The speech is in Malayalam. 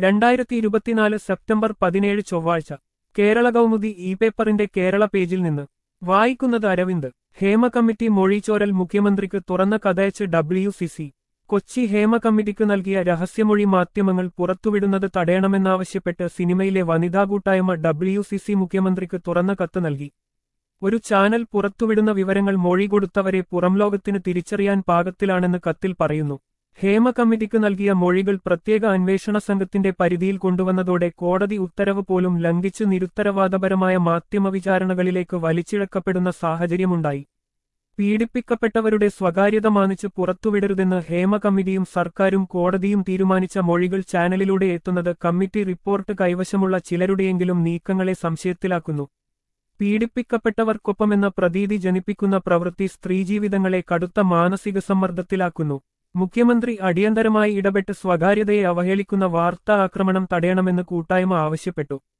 2024 സെപ്റ്റംബർ 17 ചൊവ്വാഴ്ച കേരള കൗമുദി ഇ പേപ്പറിന്റെ കേരള പേജിൽ നിന്ന് വായിക്കുന്നത് അരവിന്ദ്. ഹേമ കമ്മിറ്റി മൊഴിച്ചോരൽ മുഖ്യമന്ത്രിക്ക് തുറന്ന കഥയച്ച് WCC. കൊച്ചി ഹേമ കമ്മിറ്റിക്ക് നൽകിയ രഹസ്യമൊഴി മാധ്യമങ്ങൾ പുറത്തുവിടുന്നത് തടയണമെന്നാവശ്യപ്പെട്ട് സിനിമയിലെ വനിതാ കൂട്ടായ്മ WCC മുഖ്യമന്ത്രിക്ക് തുറന്ന കത്ത് നൽകി. ഒരു ചാനൽ പുറത്തുവിടുന്ന വിവരങ്ങൾ മൊഴി കൊടുത്തവരെ പുറംലോകത്തിന് തിരിച്ചറിയാൻ പാകത്തിലാണെന്ന് കത്തിൽ പറയുന്നു. ഹേമ കമ്മിറ്റിക്ക് നൽകിയ മൊഴികൾ പ്രത്യേക അന്വേഷണ സംഘത്തിന്റെ പരിധിയിൽ കൊണ്ടുവന്നതോടെ കോടതി ഉത്തരവ് പോലും ലംഘിച്ച് നിരുത്തരവാദപരമായ മാധ്യമവിചാരണകളിലേക്ക് വലിച്ചിഴക്കപ്പെടുന്ന സാഹചര്യമുണ്ടായി. പീഡിപ്പിക്കപ്പെട്ടവരുടെ സ്വകാര്യത മാനിച്ച് പുറത്തുവിടരുതെന്ന് ഹേമ കമ്മിറ്റിയും സർക്കാരും കോടതിയും തീരുമാനിച്ച മൊഴികൾ ചാനലിലൂടെ എത്തുന്നത് കമ്മിറ്റി റിപ്പോർട്ട് കൈവശമുള്ള ചിലരുടെയെങ്കിലും നീക്കങ്ങളെ സംശയത്തിലാക്കുന്നു. പീഡിപ്പിക്കപ്പെട്ടവർക്കൊപ്പമെന്ന പ്രതീതി ജനിപ്പിക്കുന്ന പ്രവൃത്തി സ്ത്രീജീവിതങ്ങളെ കടുത്ത മാനസിക സമ്മർദ്ദത്തിലാക്കുന്നു. മുഖ്യമന്ത്രി അടിയന്തരമായി ഇടപെട്ട് സ്വകാര്യതയെ അവഹേളിക്കുന്ന വാർത്താ ആക്രമണം തടയണമെന്ന് കൂട്ടായ്മ ആവശ്യപ്പെട്ടു.